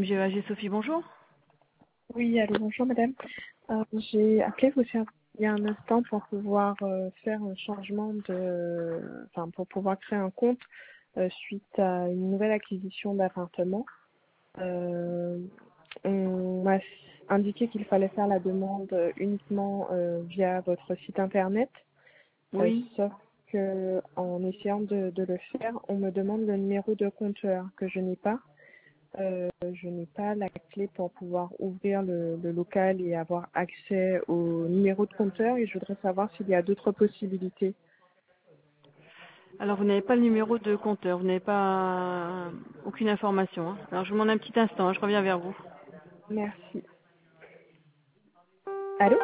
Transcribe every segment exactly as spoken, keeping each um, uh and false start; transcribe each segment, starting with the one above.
M G E A G, Sophie, bonjour. Oui, allô, bonjour madame. Euh, j'ai appelé vous il y a un instant pour pouvoir euh, faire un changement de, enfin pour pouvoir créer un compte euh, suite à une nouvelle acquisition d'appartement. Euh, on m'a indiqué qu'il fallait faire la demande uniquement euh, via votre site internet, euh, Oui. sauf que en essayant de, de le faire, on me demande le numéro de compteur que je n'ai pas. Euh, je n'ai pas la clé pour pouvoir ouvrir le, le local et avoir accès au numéro de compteur et je voudrais savoir s'il y a d'autres possibilités. Alors, vous n'avez pas le numéro de compteur, vous n'avez pas euh, aucune information. Hein. Alors, je vous demande un petit instant, hein, je reviens vers vous. Merci. Allô?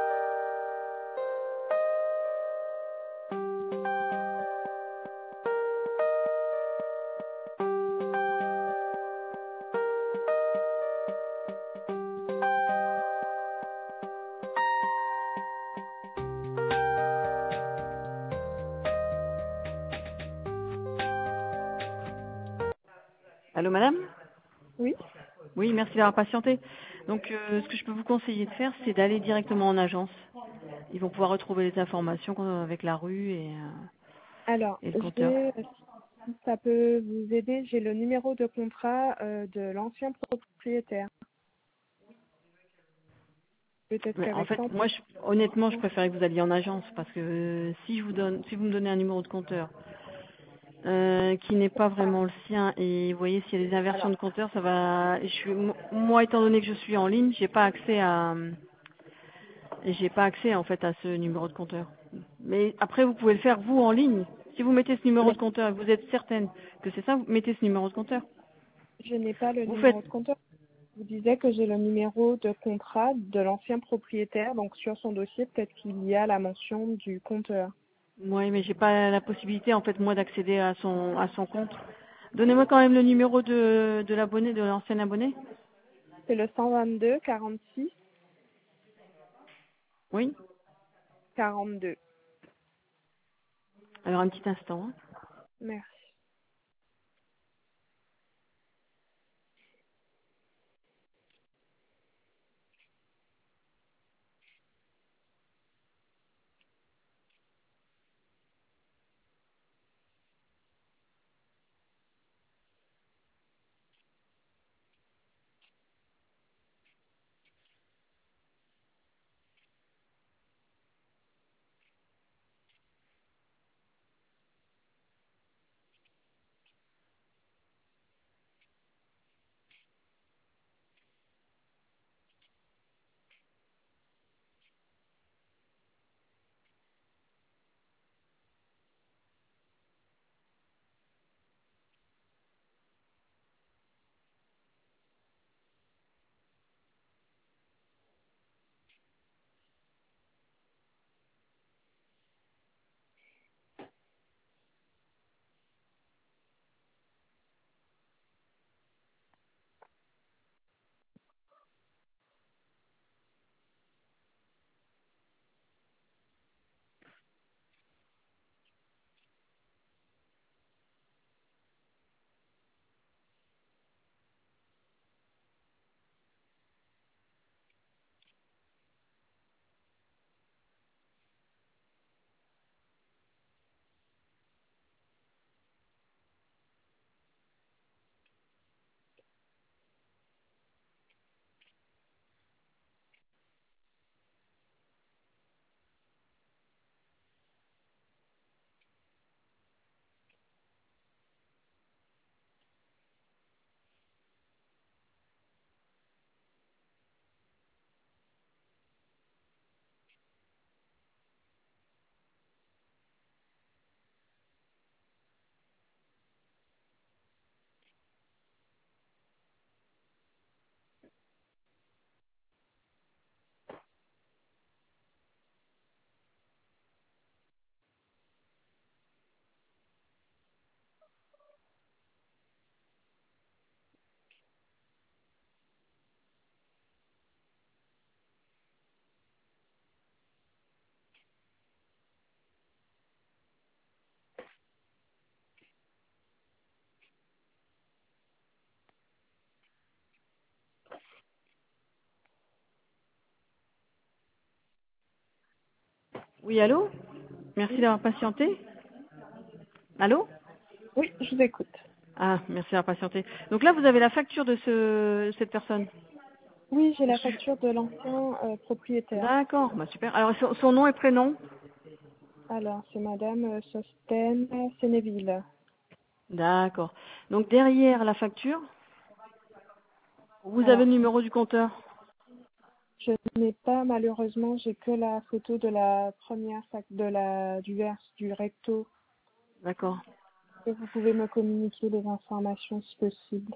Allô, madame? Oui? Oui, merci d'avoir patienté. Donc, euh, ce que je peux vous conseiller de faire, c'est d'aller directement en agence. Ils vont pouvoir retrouver les informations euh, avec la rue et, euh, Alors, et le compteur. j'ai, si ça peut vous aider, j'ai le numéro de contrat euh, de l'ancien propriétaire. Peut-être Mais en qu'avec fait, ça, on moi, peut... je, honnêtement, je préférais que vous alliez en agence parce que euh, si je vous donne, si vous me donnez un numéro de compteur euh, qui n'est pas vraiment le sien et vous voyez s'il y a des inversions de Alors, compteur, ça va. Je suis, moi, étant donné que je suis en ligne, j'ai pas accès à, j'ai pas accès en fait à ce numéro de compteur. Mais après, vous pouvez le faire vous en ligne. Si vous mettez ce numéro mais de compteur et que vous êtes certaine que c'est ça, vous mettez ce numéro de compteur. je n'ai pas le Vous faites. numéro de compteur. Je vous disais que j'ai le numéro de contrat de l'ancien propriétaire, donc sur son dossier, peut-être qu'il y a la mention du compteur. Oui, mais j'ai pas la possibilité en fait moi d'accéder à son à son compte. Donnez-moi quand même le numéro de de l'abonné, de l'ancien abonné. C'est le cent vingt-deux quarante-six Oui. quarante-deux. Alors un petit instant. Hein. Merci. Oui, allô? Merci Oui, d'avoir patienté. Allô? oui, je vous écoute. Ah, merci d'avoir patienté. Donc là, vous avez la facture de ce, cette personne. Oui, j'ai la facture de l'ancien euh, propriétaire. D'accord, bah super. Alors son, son nom et prénom? Alors, c'est Madame euh, Sosten Sénéville. D'accord. Donc derrière la facture, vous avez Alors, le numéro du compteur. je n'ai pas, malheureusement, j'ai que la photo de la première fac de la du vers du recto. D'accord. Et vous pouvez me communiquer les informations si possible.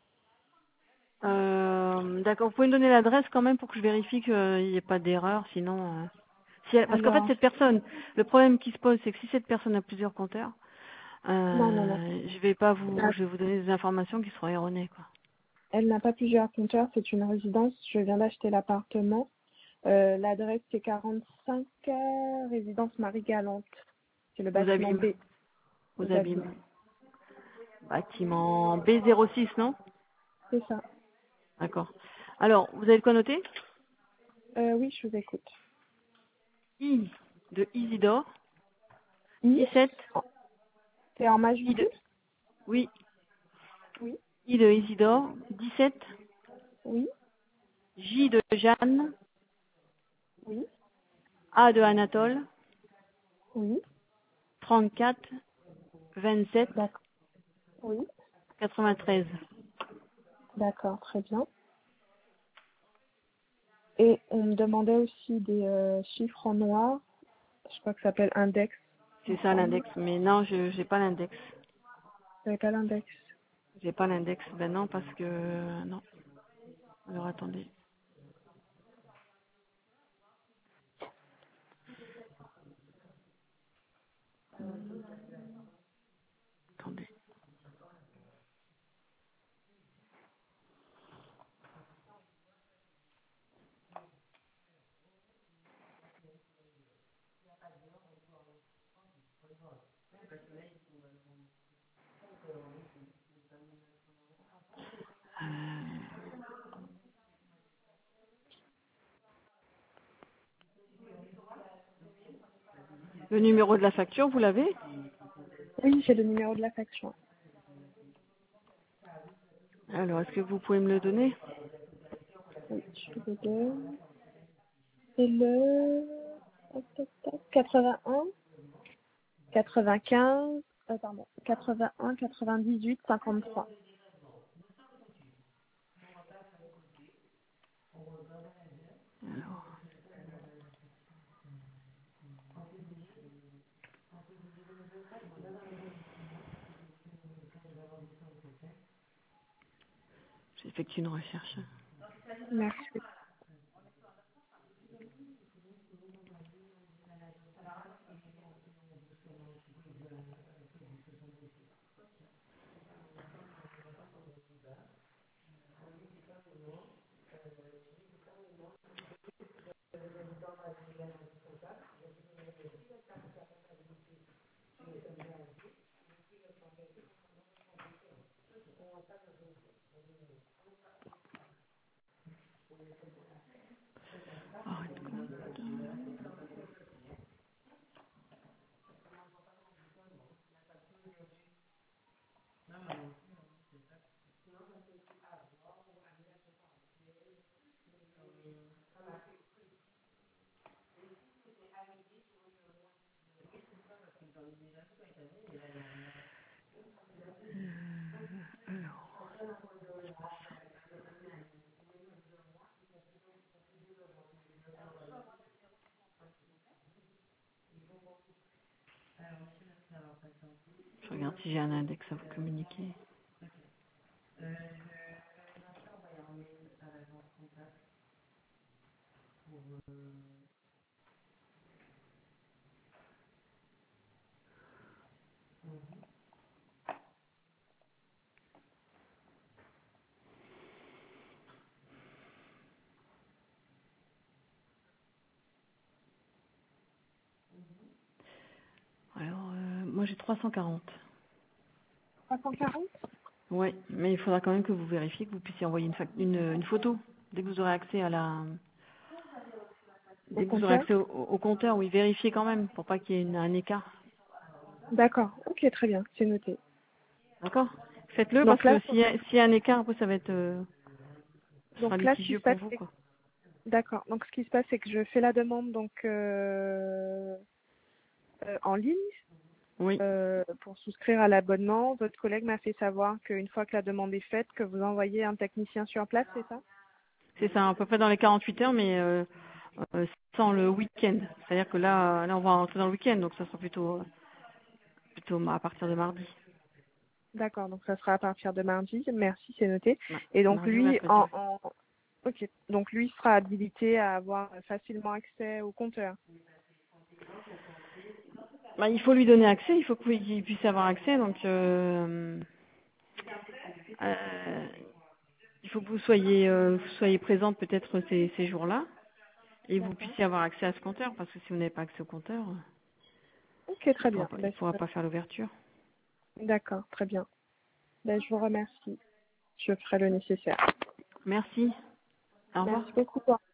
Euh, d'accord. Vous pouvez me donner l'adresse quand même pour que je vérifie qu'il n'y ait pas d'erreur, sinon. euh, si elle- parce qu'en fait, Alors, cette personne, le problème qui se pose, c'est que si cette personne a plusieurs compteurs, non, non, non. euh, je vais pas vous, Ah, je vais vous donner des informations qui seront erronées, quoi. elle n'a pas plusieurs compteurs, c'est une résidence. Je viens d'acheter l'appartement. Euh, L'adresse, c'est quarante-cinq euh, résidence Marie-Galante. C'est le Vous bâtiment abîme, B, vous aux Abîmes. abîme. Bâtiment B zéro six, non? C'est ça. D'accord. Alors, vous avez de quoi noter? Euh, oui, je vous écoute. I de Isidore, I, dix-sept. c'est en I de, majuscule? oui, Oui, I de Isidore, dix-sept. oui, J de Jeanne, oui, A de Anatole, oui. trente-quatre, vingt-sept, D'accord. Oui, quatre-vingt-treize. d'accord, très bien. Et on me demandait aussi des euh, chiffres en noir. Je crois que ça s'appelle index, il C'est me ça semble. l'index. Mais non, je j'ai pas l'index. Vous n'avez pas l'index. J'ai pas l'index. Ben non, parce que non. Alors attendez. Attendez. Euh, le numéro de la facture, vous l'avez? Oui, j'ai le numéro de la facture. Alors, est-ce que vous pouvez me le donner? Oui, je vous le donne. C'est le tac, tac, tac, quatre-vingt-un, quatre-vingt-quinze, euh, pardon, quatre-vingt-un, quatre-vingt-dix-huit, cinquante-trois. Alors, j'effectue une recherche. Merci. Arrête compte. Alors, je regarde si j'ai un index à vous communiquer. Alors, euh, moi j'ai trois cent quarante. trois cent quarante? Ouais, mais il faudra quand même que vous vérifiez que vous puissiez envoyer une, fac- une, une photo dès que vous aurez accès à la au Dès que vous aurez compteur? accès au, au compteur, oui, vérifiez quand même pour pas qu'il y ait une- un écart. D'accord, ok, très bien, c'est noté. D'accord? Faites-le parce Donc que là, s'il y, a- s'il y a un écart, après ça va être, euh, ce sera donc là, ce qui litigieux se pour passe, vous, c'est quoi. d'accord. Donc ce qui se passe, c'est que je fais la demande donc euh, euh, en ligne Oui, euh, pour souscrire à l'abonnement. Votre collègue m'a fait savoir qu'une fois que la demande est faite, que vous envoyez un technicien sur place, c'est ça? c'est ça, à peu près dans les quarante-huit heures, mais euh, euh, sans le week-end. C'est-à-dire que là, là, on va rentrer dans le week-end, donc ça sera plutôt, euh, plutôt à partir de mardi. D'accord, donc ça sera à partir de mardi. Merci, c'est noté. Ma- Et donc Mardi ou lui, mercredi, en, oui. en... ok, donc lui sera habilité à avoir facilement accès au compteur. Bah, il faut lui donner accès, il faut qu'il puisse avoir accès, donc euh, euh, il faut que vous soyez, euh, vous soyez présente peut-être ces, ces jours-là et vous D'accord. puissiez avoir accès à ce compteur, parce que si vous n'avez pas accès au compteur, Ok, il très pourra bien. pas, il Ben, pourra c'est pas faire l'ouverture. noté. D'accord, très bien. Ben, je vous remercie. Je ferai le nécessaire. Merci. Au revoir. Merci beaucoup.